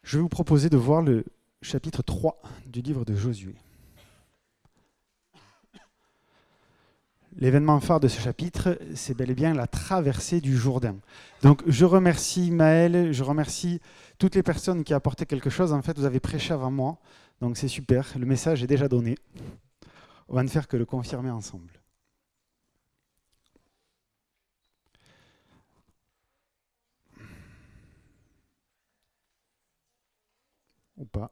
Je vais vous proposer de voir le chapitre 3 du livre de Josué. L'événement phare de ce chapitre, c'est bel et bien la traversée du Jourdain. Donc je remercie Maël, je remercie toutes les personnes qui ont apporté quelque chose. En fait, vous avez prêché avant moi, donc c'est super, le message est déjà donné. On va ne faire que le confirmer ensemble. Ou pas.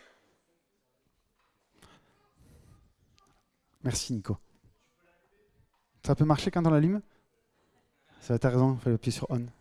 Merci Nico. Ça peut marcher quand on l'allume ? Ça, t'as raison, il faut appuyer sur on.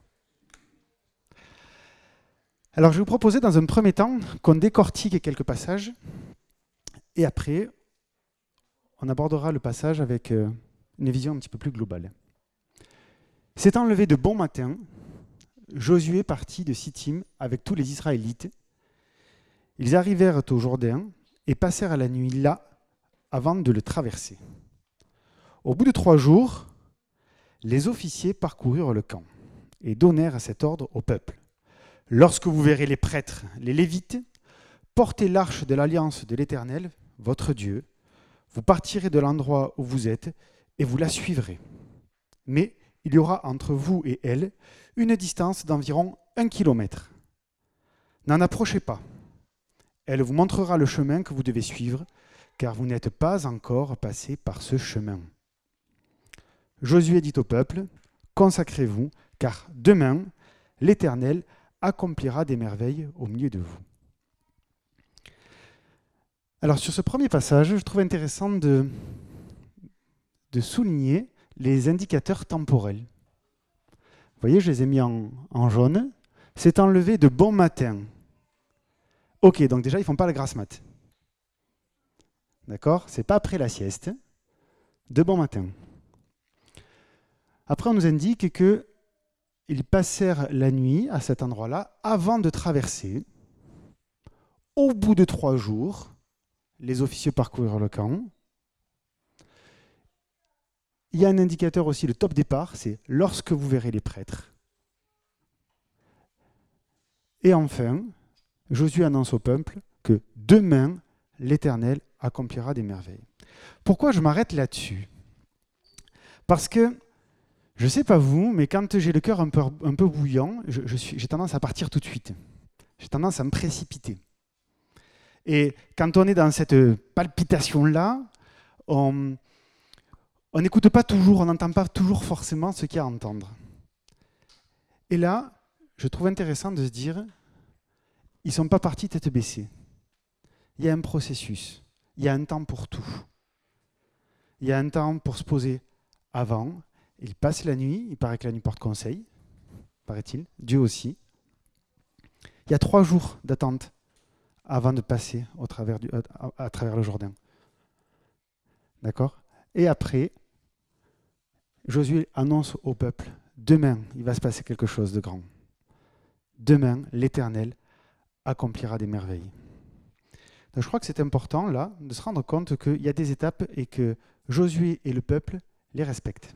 Alors je vais vous proposer dans un premier temps qu'on décortique quelques passages et après on abordera le passage avec une vision un petit peu plus globale. S'étant levé de bon matin, Josué partit de Sittim avec tous les Israélites. Ils arrivèrent au Jourdain et passèrent la nuit là avant de le traverser. Au bout de 3 jours, les officiers parcoururent le camp et donnèrent cet ordre au peuple. Lorsque vous verrez les prêtres, les Lévites, porter l'arche de l'alliance de l'Éternel, votre Dieu, vous partirez de l'endroit où vous êtes et vous la suivrez. Mais il y aura entre vous et elle une distance d'environ 1 kilomètre. N'en approchez pas. Elle vous montrera le chemin que vous devez suivre, car vous n'êtes pas encore passé par ce chemin. Josué dit au peuple, consacrez-vous, car demain, l'Éternel accomplira des merveilles au milieu de vous. Alors sur ce premier passage, je trouve intéressant de souligner les indicateurs temporels. Vous voyez, je les ai mis en jaune. S'étant levé de bon matin. Ok, donc déjà, ils ne font pas la grasse mat. D'accord ? C'est pas après la sieste. De bon matin. Après, on nous indique qu'ils passèrent la nuit à cet endroit-là avant de traverser. Au bout de 3 jours, les officiers parcourirent le camp. Il y a un indicateur aussi, le top départ, c'est lorsque vous verrez les prêtres. Et enfin, Josué annonce au peuple que demain, l'Éternel accomplira des merveilles. Pourquoi je m'arrête là-dessus ? Parce que, je ne sais pas vous, mais quand j'ai le cœur un peu bouillant, j'ai tendance à partir tout de suite. J'ai tendance à me précipiter. Et quand on est dans cette palpitation-là, on n'écoute pas toujours, on n'entend pas toujours forcément ce qu'il y a à entendre. Et là, je trouve intéressant de se dire, ils ne sont pas partis tête baissée. Il y a un processus, il y a un temps pour tout. Il y a un temps pour se poser avant. Ils passent la nuit, il paraît que la nuit porte conseil, paraît-il, Dieu aussi. Il y a 3 jours d'attente avant de passer à travers le Jourdain. D'accord ? Et après, Josué annonce au peuple, demain, il va se passer quelque chose de grand. Demain, l'Éternel accomplira des merveilles. Donc je crois que c'est important, là, de se rendre compte qu'il y a des étapes et que Josué et le peuple les respectent.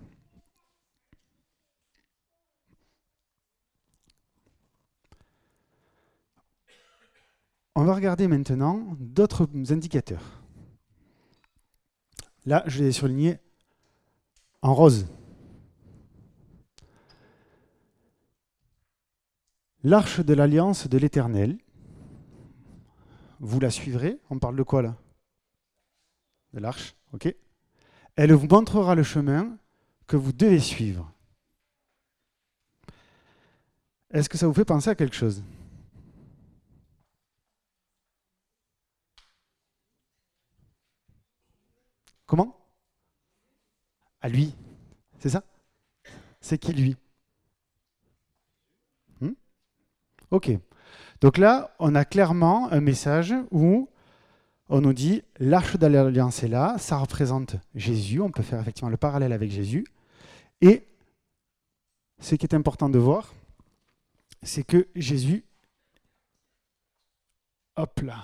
On va regarder maintenant d'autres indicateurs. Là, je les ai surlignés en rose. L'arche de l'alliance de l'Éternel, vous la suivrez. On parle de quoi là ? De l'arche, ok. Elle vous montrera le chemin que vous devez suivre. Est-ce que ça vous fait penser à quelque chose ? Comment ? À lui. C'est ça ? C'est qui lui ? Ok. Donc là, on a clairement un message où on nous dit l'arche de l'alliance est là, ça représente Jésus, on peut faire effectivement le parallèle avec Jésus. Et ce qui est important de voir, c'est que Jésus, hop là,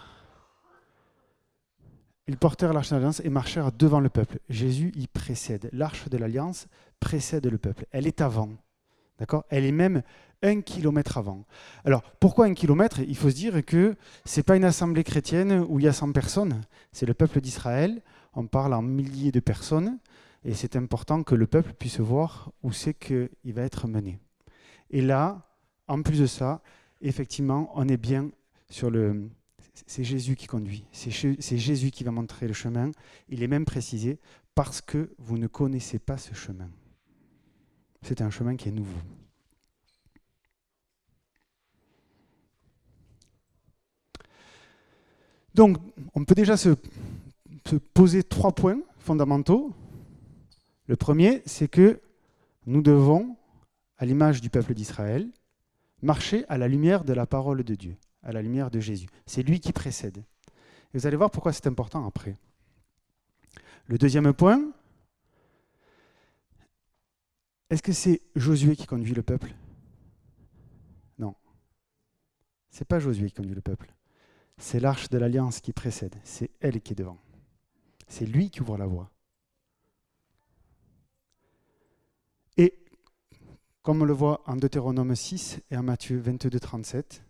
ils portèrent l'arche de l'alliance et marchèrent devant le peuple. Jésus y précède. L'arche de l'alliance précède le peuple. Elle est avant. D'accord ? Elle est même 1 kilomètre avant. Alors, pourquoi 1 kilomètre? Il faut se dire que ce n'est pas une assemblée chrétienne où il y a 100 personnes. C'est le peuple d'Israël. On parle en milliers de personnes. Et c'est important que le peuple puisse voir où c'est qu'il va être mené. Et là, en plus de ça, effectivement, on est bien sur le... C'est Jésus qui conduit. C'est Jésus qui va montrer le chemin. Il est même précisé, parce que vous ne connaissez pas ce chemin. C'est un chemin qui est nouveau. Donc, on peut déjà se poser 3 points fondamentaux. Le premier, c'est que nous devons, à l'image du peuple d'Israël, marcher à la lumière de la parole de Dieu, à la lumière de Jésus. C'est lui qui précède. Et vous allez voir pourquoi c'est important après. Le deuxième point, est-ce que c'est Josué qui conduit le peuple? Non. Ce n'est pas Josué qui conduit le peuple. C'est l'arche de l'alliance qui précède. C'est elle qui est devant. C'est lui qui ouvre la voie. Et comme on le voit en Deutéronome 6 et en Matthieu 22, 37,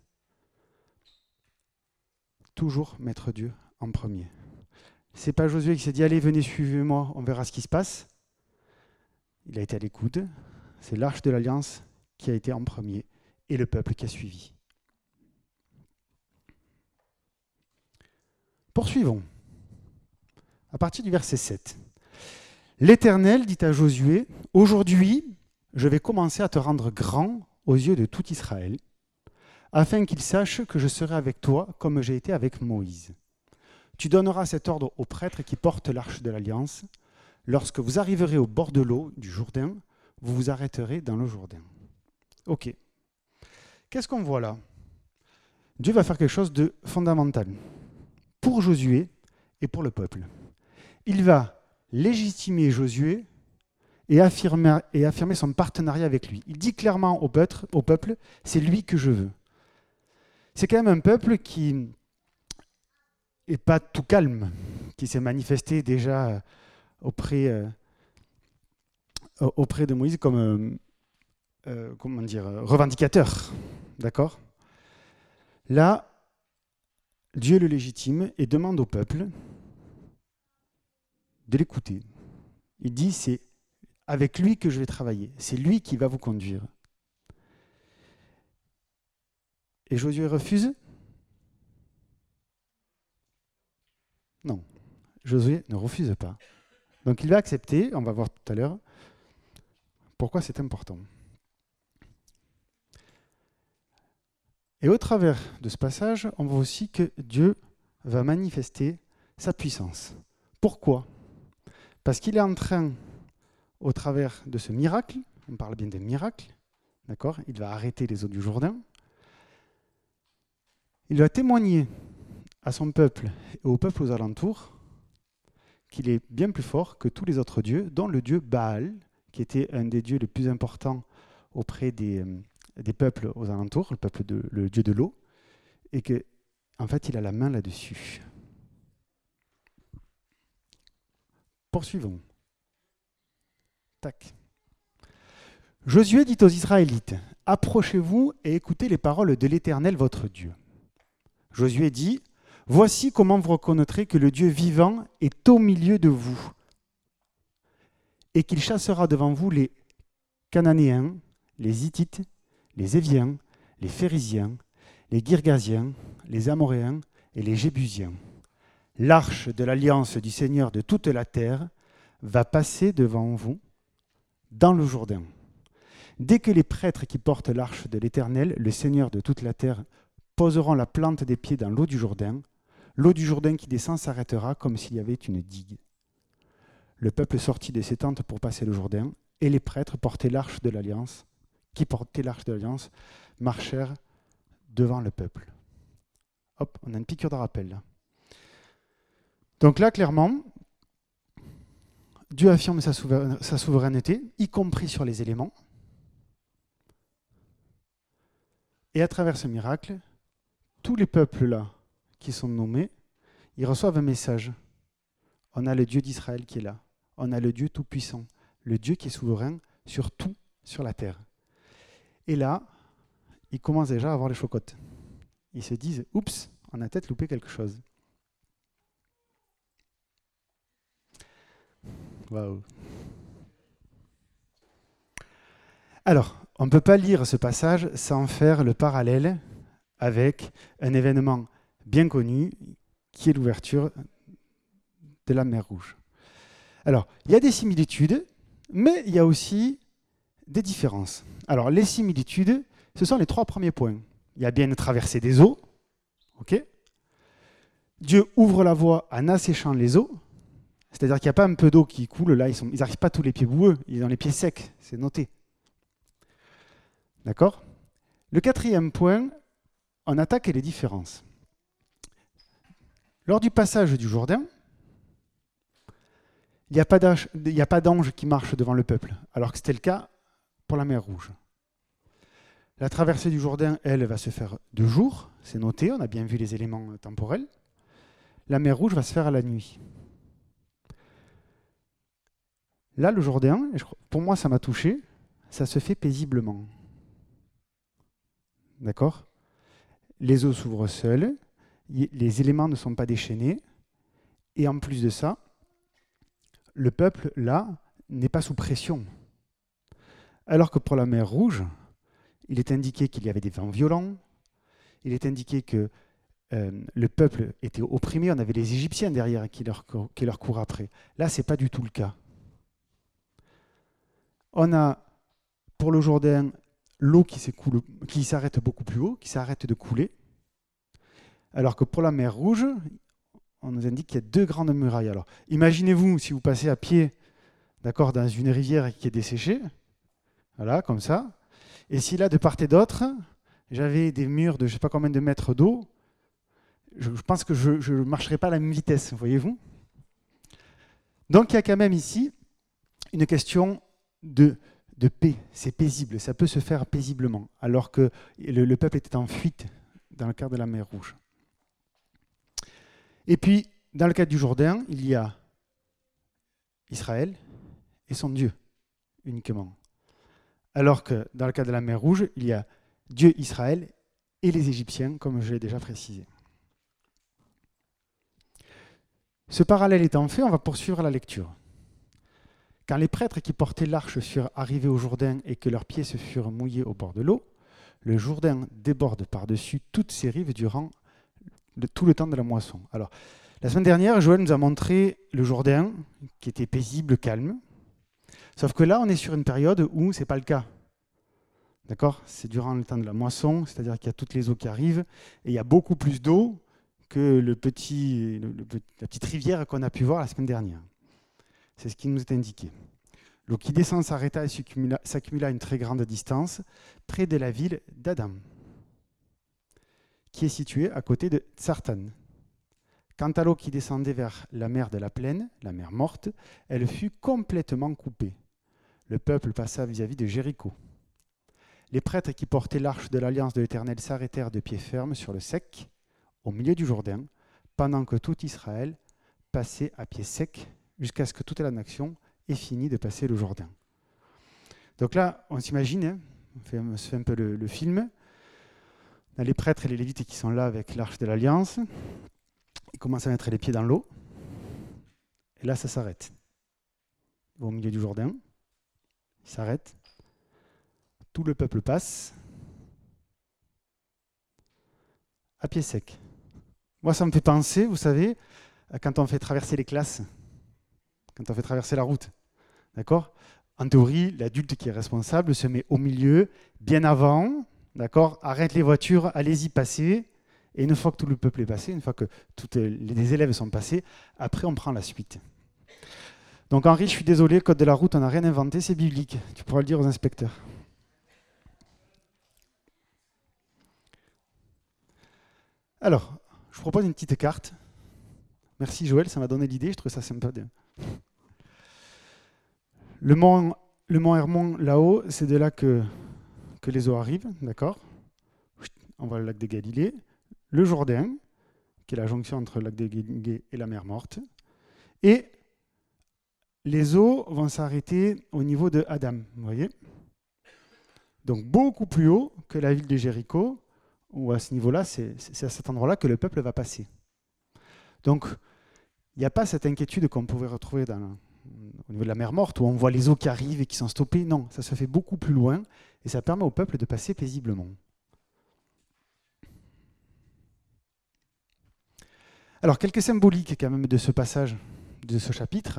toujours mettre Dieu en premier. C'est pas Josué qui s'est dit « Allez, venez, suivez-moi, on verra ce qui se passe ». Il a été à l'écoute. C'est l'arche de l'alliance qui a été en premier et le peuple qui a suivi. Poursuivons. À partir du verset 7. L'Éternel dit à Josué, « Aujourd'hui, je vais commencer à te rendre grand aux yeux de tout Israël, afin qu'ils sachent que je serai avec toi comme j'ai été avec Moïse. Tu donneras cet ordre aux prêtres qui portent l'arche de l'Alliance. Lorsque vous arriverez au bord de l'eau du Jourdain, vous vous arrêterez dans le Jourdain. » Ok. Qu'est-ce qu'on voit là? Dieu va faire quelque chose de fondamental pour Josué et pour le peuple. Il va légitimer Josué et affirmer son partenariat avec lui. Il dit clairement au peuple, c'est lui que je veux. C'est quand même un peuple qui n'est pas tout calme, qui s'est manifesté déjà auprès de Moïse comme revendicateur. D'accord? Là, Dieu le légitime et demande au peuple de l'écouter. Il dit, c'est avec lui que je vais travailler. C'est lui qui va vous conduire. Et Josué refuse? Non. Josué ne refuse pas. Donc il va accepter, on va voir tout à l'heure, pourquoi c'est important. Et au travers de ce passage, on voit aussi que Dieu va manifester sa puissance. Pourquoi? Parce qu'il est en train, au travers de ce miracle, on parle bien de miracle, d'accord? Il va arrêter les eaux du Jourdain. Il va témoigner à son peuple et au peuple aux alentours qu'il est bien plus fort que tous les autres dieux, dont le dieu Baal, qui était un des dieux les plus importants auprès des peuples aux alentours, le dieu de l'eau, et que, en fait, il a la main là-dessus. Poursuivons. Tac. Josué dit aux Israélites, « Approchez-vous et écoutez les paroles de l'Éternel votre Dieu. » Josué dit, « Voici comment vous reconnaîtrez que le Dieu vivant est au milieu de vous, et qu'il chassera devant vous les Cananéens, les Hittites, les Éviens, les Phéryziens, les Girgasiens, les Amoréens et les Jébusiens. L'arche de l'alliance du Seigneur de toute la terre va passer devant vous dans le Jourdain. Dès que les prêtres qui portent l'arche de l'Éternel, le Seigneur de toute la terre, poseront la plante des pieds dans l'eau du Jourdain qui descend s'arrêtera comme s'il y avait une digue. Le peuple sortit de ses tentes pour passer le Jourdain, et les prêtres portaient l'arche de l'Alliance, marchèrent devant le peuple. Hop, on a une piqûre de rappel là. Donc là, clairement, Dieu affirme sa souveraineté, y compris sur les éléments. Et à travers ce miracle, tous les peuples là qui sont nommés, ils reçoivent un message. On a le Dieu d'Israël qui est là. On a le Dieu tout-puissant, le Dieu qui est souverain sur tout sur la terre. Et là, ils commencent déjà à avoir les chocottes. Ils se disent, oups, on a peut-être loupé quelque chose. Waouh. Alors, on ne peut pas lire ce passage sans faire le parallèle avec un événement bien connu qui est l'ouverture de la mer Rouge. Alors, il y a des similitudes, mais il y a aussi des différences. Alors, les similitudes, ce sont les 3 premiers points. Il y a bien une traversée des eaux. Ok. Dieu ouvre la voie en asséchant les eaux. C'est-à-dire qu'il n'y a pas un peu d'eau qui coule. Là, ils n'arrivent pas tous les pieds boueux. Ils ont les pieds secs. C'est noté. D'accord. Le 4e point, on attaque les différences. Lors du passage du Jourdain, il n'y a pas d'ange qui marche devant le peuple, alors que c'était le cas pour la mer Rouge. La traversée du Jourdain, elle, va se faire de jour, c'est noté, on a bien vu les éléments temporels. La mer Rouge va se faire à la nuit. Là, le Jourdain, pour moi ça m'a touché, ça se fait paisiblement. D'accord. Les eaux s'ouvrent seules, les éléments ne sont pas déchaînés, et en plus de ça, le peuple, là, n'est pas sous pression. Alors que pour la mer Rouge, il est indiqué qu'il y avait des vents violents, il est indiqué que le peuple était opprimé, on avait les Égyptiens derrière qui leur courent après. Là, ce n'est pas du tout le cas. On a, pour le Jourdain, l'eau qui s'arrête beaucoup plus haut, qui s'arrête de couler, alors que pour la mer Rouge, on nous indique qu'il y a 2 grandes murailles. Alors, imaginez-vous, si vous passez à pied, d'accord, dans une rivière qui est desséchée, voilà, comme ça, et si là, de part et d'autre, j'avais des murs de je ne sais pas combien de mètres d'eau, je pense que je ne marcherais pas à la même vitesse, voyez-vous. Donc il y a quand même ici une question de paix, c'est paisible, ça peut se faire paisiblement, alors que le peuple était en fuite dans le cadre de la mer Rouge. Et puis, dans le cadre du Jourdain, il y a Israël et son Dieu, uniquement. Alors que dans le cadre de la mer Rouge, il y a Dieu, Israël et les Égyptiens, comme je l'ai déjà précisé. Ce parallèle étant fait, on va poursuivre la lecture. Quand les prêtres qui portaient l'arche furent arrivés au Jourdain et que leurs pieds se furent mouillés au bord de l'eau, le Jourdain déborde par-dessus toutes ses rives durant tout le temps de la moisson. Alors, la semaine dernière, Joël nous a montré le Jourdain qui était paisible, calme. Sauf que là, on est sur une période où ce n'est pas le cas. D'accord ? C'est durant le temps de la moisson, c'est-à-dire qu'il y a toutes les eaux qui arrivent, et il y a beaucoup plus d'eau que la petite rivière qu'on a pu voir la semaine dernière. C'est ce qui nous est indiqué. L'eau qui descend s'arrêta et s'accumula à une très grande distance, près de la ville d'Adam, qui est située à côté de Tsartan. Quant à l'eau qui descendait vers la mer de la plaine, la mer morte, elle fut complètement coupée. Le peuple passa vis-à-vis de Jéricho. Les prêtres qui portaient l'arche de l'alliance de l'Éternel s'arrêtèrent de pied ferme sur le sec, au milieu du Jourdain, pendant que tout Israël passait à pied sec jusqu'à ce que toute la nation ait fini de passer le Jourdain. Donc là, on s'imagine, hein, on se fait un peu le film. On a les prêtres et les lévites qui sont là avec l'arche de l'Alliance. Ils commencent à mettre les pieds dans l'eau. Et là, ça s'arrête. Au milieu du Jourdain, il s'arrête. Tout le peuple passe à pied sec. Moi, ça me fait penser, vous savez, quand on fait traverser les classes, quand on fait traverser la route. D'accord ? En théorie, l'adulte qui est responsable se met au milieu, bien avant, d'accord ? Arrête les voitures, allez-y, passez. Et une fois que tout le peuple est passé, une fois que tous les élèves sont passés, après on prend la suite. Donc Henri, je suis désolé, code de la route, on n'a rien inventé, c'est biblique. Tu pourras le dire aux inspecteurs. Alors, je vous propose une petite carte. Merci Joël, ça m'a donné l'idée, je trouve ça sympa. Le mont Hermon, là-haut, c'est de là que les eaux arrivent, d'accord ? On voit le lac de Galilée. Le Jourdain, qui est la jonction entre le lac de Galilée et la mer Morte. Et les eaux vont s'arrêter au niveau de Adam, vous voyez ? Donc beaucoup plus haut que la ville de Jéricho, où à ce niveau-là, c'est à cet endroit-là que le peuple va passer. Donc il n'y a pas cette inquiétude qu'on pouvait retrouver au niveau de la mer Morte, où on voit les eaux qui arrivent et qui sont stoppées. Non, ça se fait beaucoup plus loin, et ça permet au peuple de passer paisiblement. Alors, quelques symboliques quand même de ce passage, de ce chapitre.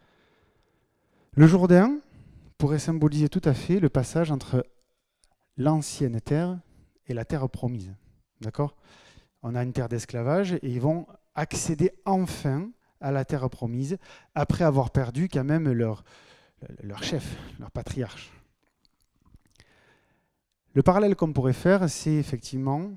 Le Jourdain pourrait symboliser tout à fait le passage entre l'ancienne terre et la terre promise. D'accord ? On a une terre d'esclavage et ils vont accéder enfin à la terre promise après avoir perdu quand même leur chef, leur patriarche. Le parallèle qu'on pourrait faire, c'est effectivement,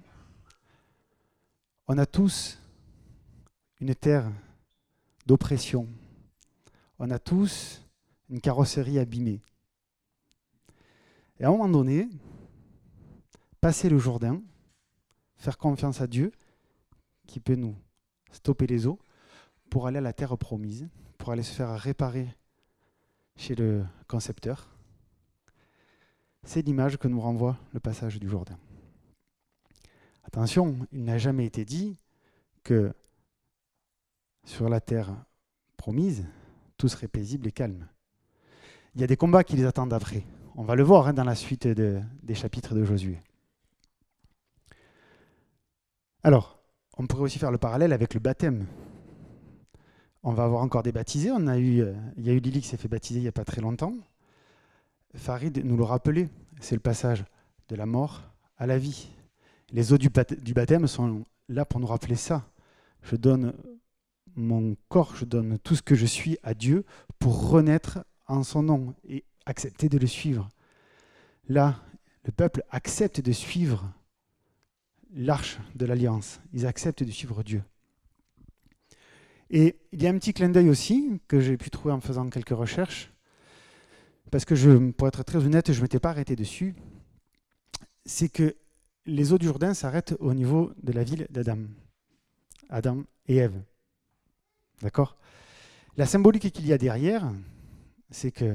on a tous une terre d'oppression. On a tous une carrosserie abîmée. Et à un moment donné, passer le Jourdain, faire confiance à Dieu, qui peut nous stopper les eaux, pour aller à la terre promise, pour aller se faire réparer chez le concepteur. C'est l'image que nous renvoie le passage du Jourdain. Attention, il n'a jamais été dit que sur la terre promise, tout serait paisible et calme. Il y a des combats qui les attendent après. On va le voir dans la suite des chapitres de Josué. Alors, on pourrait aussi faire le parallèle avec le baptême. On va avoir encore des baptisés. Il y a eu Lily qui s'est fait baptiser il n'y a pas très longtemps. Farid nous le rappelait, c'est le passage de la mort à la vie. Les eaux du baptême sont là pour nous rappeler ça. Je donne mon corps, je donne tout ce que je suis à Dieu pour renaître en son nom et accepter de le suivre. Là, le peuple accepte de suivre l'arche de l'alliance. Ils acceptent de suivre Dieu. Et il y a un petit clin d'œil aussi que j'ai pu trouver en faisant quelques recherches, parce que pour être très honnête, je ne m'étais pas arrêté dessus. C'est que les eaux du Jourdain s'arrêtent au niveau de la ville d'Adam. Adam et Ève. D'accord ? La symbolique qu'il y a derrière, c'est que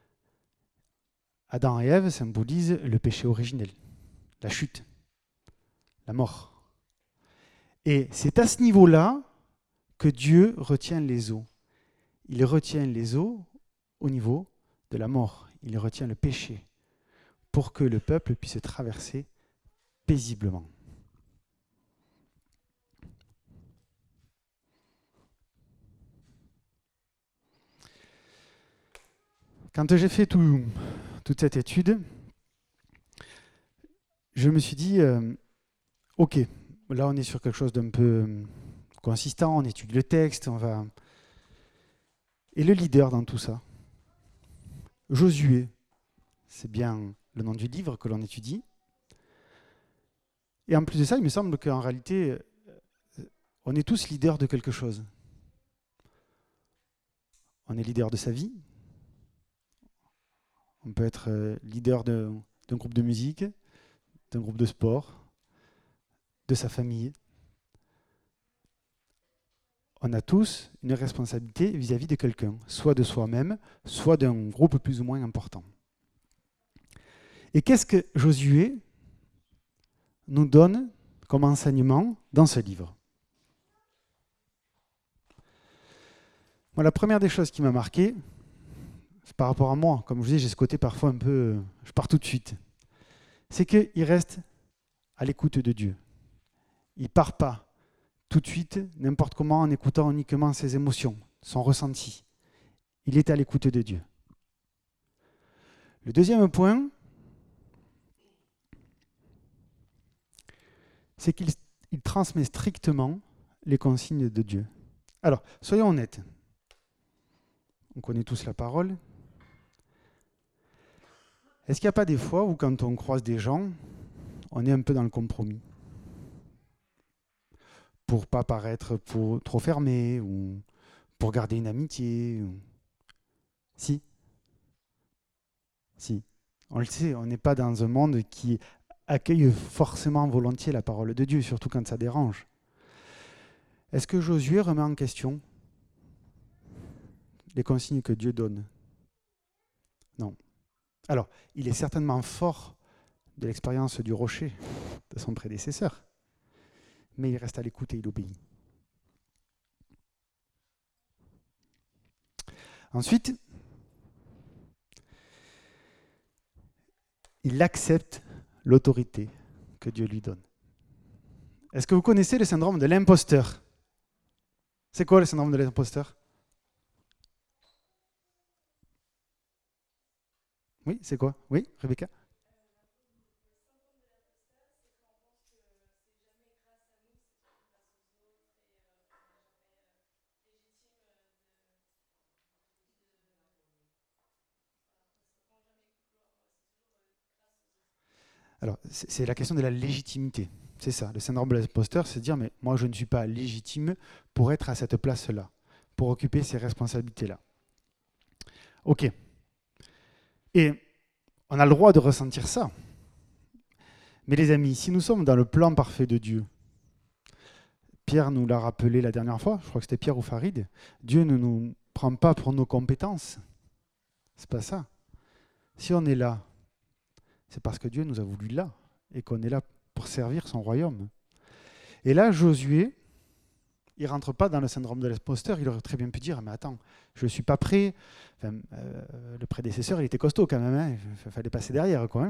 Adam et Ève symbolisent le péché originel, la chute, la mort. Et c'est à ce niveau-là que Dieu retient les eaux. Il retient les eaux au niveau de la mort. Il retient le péché pour que le peuple puisse traverser paisiblement. Quand j'ai fait toute cette étude, je me suis dit, ok, là on est sur quelque chose d'un peu consistant, on étudie le texte, on va... Et le leader dans tout ça, Josué, c'est bien le nom du livre que l'on étudie. Et en plus de ça, il me semble qu'en réalité, on est tous leaders de quelque chose. On est leader de sa vie. On peut être leader d'un groupe de musique, d'un groupe de sport, de sa famille. On a tous une responsabilité vis-à-vis de quelqu'un, soit de soi-même, soit d'un groupe plus ou moins important. Et qu'est-ce que Josué nous donne comme enseignement dans ce livre ? Moi, la première des choses qui m'a marqué, c'est par rapport à moi. Comme je vous dis, j'ai ce côté parfois un peu... je pars tout de suite. C'est qu'il reste à l'écoute de Dieu. Il ne part pas tout de suite, n'importe comment, en écoutant uniquement ses émotions, son ressenti. Il est à l'écoute de Dieu. Le deuxième point, c'est qu'il transmet strictement les consignes de Dieu. Alors, soyons honnêtes. On connaît tous la parole. Est-ce qu'il n'y a pas des fois où, quand on croise des gens, on est un peu dans le compromis ? Pour ne pas paraître trop fermé, ou pour garder une amitié. Si. On le sait, on n'est pas dans un monde qui accueille forcément volontiers la parole de Dieu, surtout quand ça dérange. Est-ce que Josué remet en question les consignes que Dieu donne ? Non. Alors, il est certainement fort de l'expérience du rocher de son prédécesseur. Mais il reste à l'écoute et il obéit. Ensuite, il accepte l'autorité que Dieu lui donne. Est-ce que vous connaissez le syndrome de l'imposteur? C'est quoi le syndrome de l'imposteur? Oui, c'est quoi? Oui, Rebecca? Alors, c'est la question de la légitimité. C'est ça, le syndrome de l'imposteur, c'est de dire, mais moi, je ne suis pas légitime pour être à cette place-là, pour occuper ces responsabilités-là. Ok. Et on a le droit de ressentir ça. Mais les amis, si nous sommes dans le plan parfait de Dieu, Pierre nous l'a rappelé la dernière fois, je crois que c'était Pierre ou Farid, Dieu ne nous prend pas pour nos compétences. C'est pas ça. Si on est là, c'est parce que Dieu nous a voulu là et qu'on est là pour servir son royaume. Et là, Josué, il ne rentre pas dans le syndrome de l'imposteur, il aurait très bien pu dire, mais attends, je ne suis pas prêt. Enfin, le prédécesseur, il était costaud quand même, hein. Il fallait passer derrière, quoi.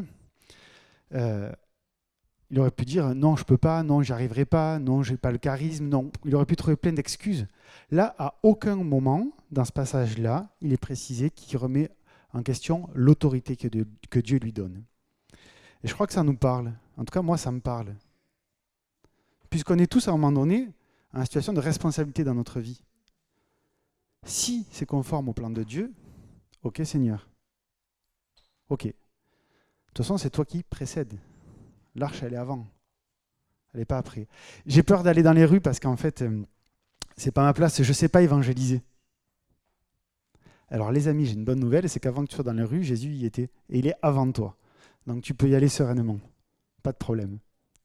Il aurait pu dire, non, je ne peux pas, non, j'y arriverai pas, non, je n'ai pas le charisme, non. Il aurait pu trouver plein d'excuses. Là, à aucun moment, dans ce passage-là, il est précisé qu'il remet en question l'autorité que Dieu lui donne. Et je crois que ça nous parle. En tout cas, moi, ça me parle. Puisqu'on est tous, à un moment donné, en situation de responsabilité dans notre vie. Si c'est conforme au plan de Dieu, ok Seigneur. Ok. De toute façon, c'est toi qui précède. L'arche, elle est avant. Elle n'est pas après. J'ai peur d'aller dans les rues parce qu'en fait, c'est pas ma place. Je ne sais pas évangéliser. Alors les amis, j'ai une bonne nouvelle, c'est qu'avant que tu sois dans les rues, Jésus y était. Et il est avant toi. Donc tu peux y aller sereinement. Pas de problème.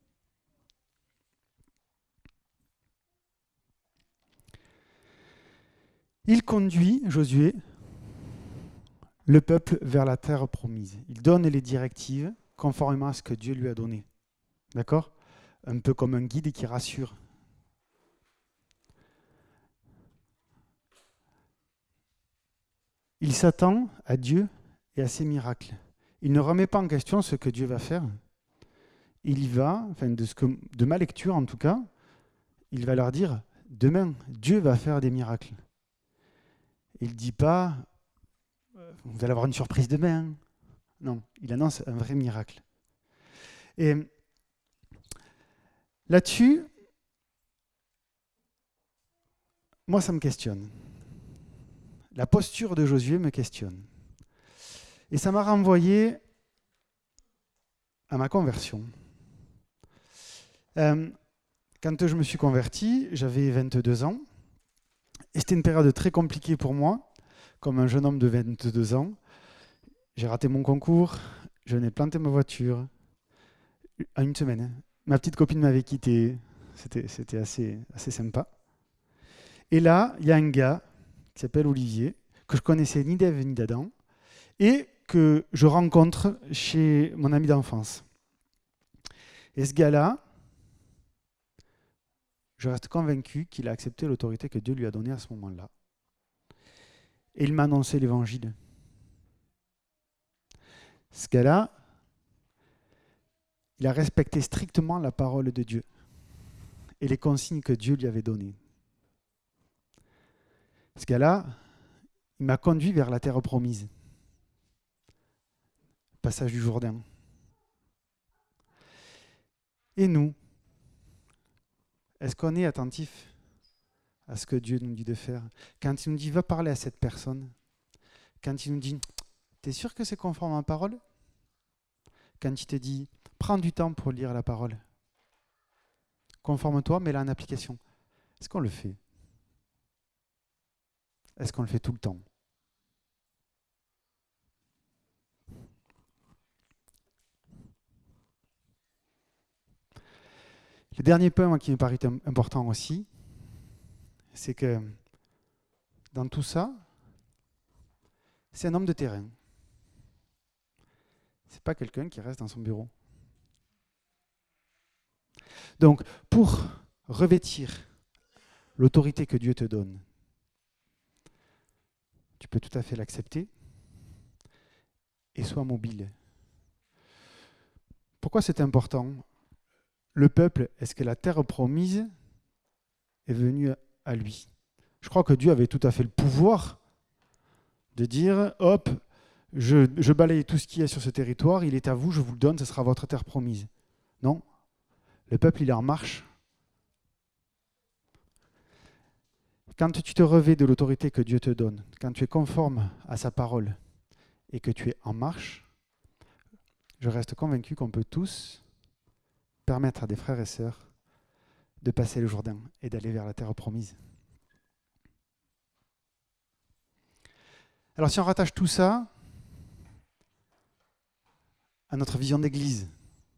Il conduit, Josué, le peuple vers la terre promise. Il donne les directives conformément à ce que Dieu lui a donné. D'accord? Un peu comme un guide qui rassure. Il s'attend à Dieu et à ses miracles. Il ne remet pas en question ce que Dieu va faire. Il y va, enfin de ma lecture en tout cas, il va leur dire, demain, Dieu va faire des miracles. Il ne dit pas, vous allez avoir une surprise demain. Non, il annonce un vrai miracle. Et là-dessus, moi, ça me questionne. La posture de Josué me questionne. Et ça m'a renvoyé à ma conversion. Quand je me suis converti, j'avais 22 ans. Et c'était une période très compliquée pour moi, comme un jeune homme de 22 ans. J'ai raté mon concours, je n'ai planté ma voiture en une semaine. Ma petite copine m'avait quitté, c'était assez sympa. Et là, il y a un gars qui s'appelle Olivier, que je connaissais ni d'Ève ni d'Adam, et que je rencontre chez mon ami d'enfance. Et ce gars-là, je reste convaincu qu'il a accepté l'autorité que Dieu lui a donnée à ce moment-là. Et il m'a annoncé l'évangile. Ce gars-là, il a respecté strictement la parole de Dieu et les consignes que Dieu lui avait données. Ce gars-là, il m'a conduit vers la terre promise. Passage du Jourdain. Et nous, est-ce qu'on est attentif à ce que Dieu nous dit de faire? Quand il nous dit, va parler à cette personne, quand il nous dit, t'es sûr que c'est conforme à la parole? Quand il te dit, prends du temps pour lire la parole, conforme-toi, mets-la en application. Est-ce qu'on le fait? Est-ce qu'on le fait tout le temps? Le dernier point moi, qui me paraît important aussi, c'est que dans tout ça, c'est un homme de terrain. C'est pas quelqu'un qui reste dans son bureau. Donc, pour revêtir l'autorité que Dieu te donne, tu peux tout à fait l'accepter et sois mobile. Pourquoi c'est important? Le peuple, est-ce que la terre promise est venue à lui? Je crois que Dieu avait tout à fait le pouvoir de dire, hop, je balaye tout ce qu'il y a sur ce territoire, il est à vous, je vous le donne, ce sera votre terre promise. Non, le peuple, il est en marche. Quand tu te revêts de l'autorité que Dieu te donne, quand tu es conforme à sa parole et que tu es en marche, je reste convaincu qu'on peut tous permettre à des frères et sœurs de passer le Jourdain et d'aller vers la terre promise. Alors si on rattache tout ça à notre vision d'Église,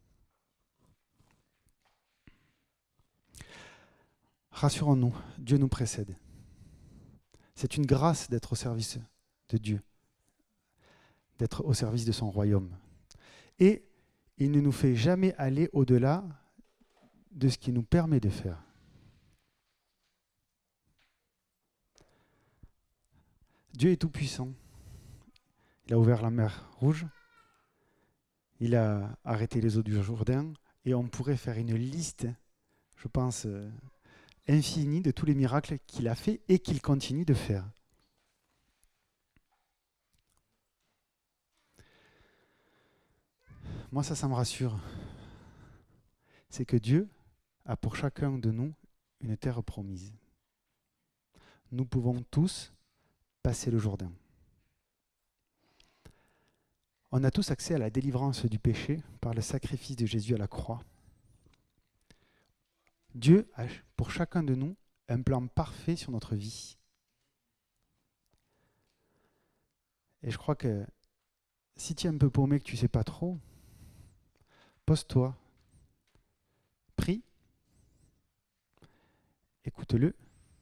rassurons-nous, Dieu nous précède. C'est une grâce d'être au service de Dieu, d'être au service de son royaume. Et il ne nous fait jamais aller au-delà de ce qu'il nous permet de faire. Dieu est tout-puissant. Il a ouvert la mer Rouge, il a arrêté les eaux du Jourdain, et on pourrait faire une liste, je pense, infinie de tous les miracles qu'il a fait et qu'il continue de faire. Moi, ça me rassure. C'est que Dieu a pour chacun de nous une terre promise. Nous pouvons tous passer le Jourdain. On a tous accès à la délivrance du péché par le sacrifice de Jésus à la croix. Dieu a pour chacun de nous un plan parfait sur notre vie. Et je crois que si tu es un peu paumé, que tu ne sais pas trop, pose-toi, prie, écoute-le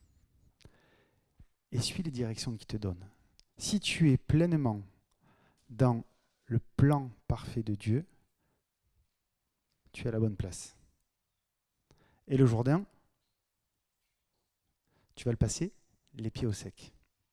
et suis les directions qu'il te donne. Si tu es pleinement dans le plan parfait de Dieu, tu es à la bonne place. Et le Jourdain, tu vas le passer les pieds au sec.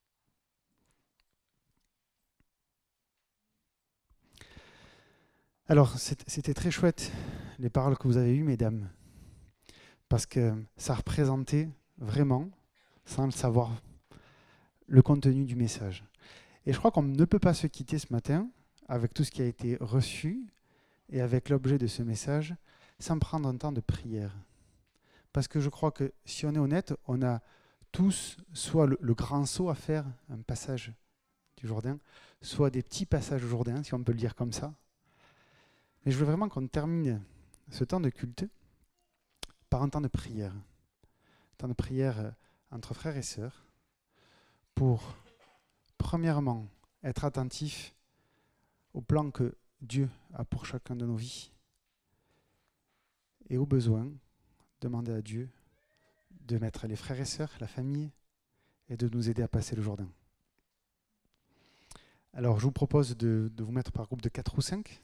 Alors, c'était très chouette, les paroles que vous avez eues, mesdames, parce que ça représentait vraiment, sans le savoir, le contenu du message. Et je crois qu'on ne peut pas se quitter ce matin avec tout ce qui a été reçu et avec l'objet de ce message sans prendre un temps de prière. Parce que je crois que si on est honnête, on a tous soit le grand saut à faire, un passage du Jourdain, soit des petits passages au Jourdain, si on peut le dire comme ça. Mais je veux vraiment qu'on termine ce temps de culte par un temps de prière. Un temps de prière entre frères et sœurs pour, premièrement, être attentif au plan que Dieu a pour chacun de nos vies et aux besoins, demander à Dieu de mettre les frères et sœurs, la famille, et de nous aider à passer le Jourdain. Alors, je vous propose de vous mettre par groupe de 4 ou 5.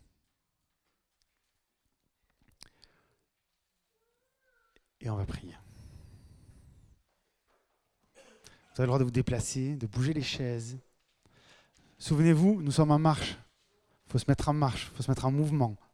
Et on va prier. Vous avez le droit de vous déplacer, de bouger les chaises. Souvenez-vous, nous sommes en marche. Il faut se mettre en marche, il faut se mettre en mouvement.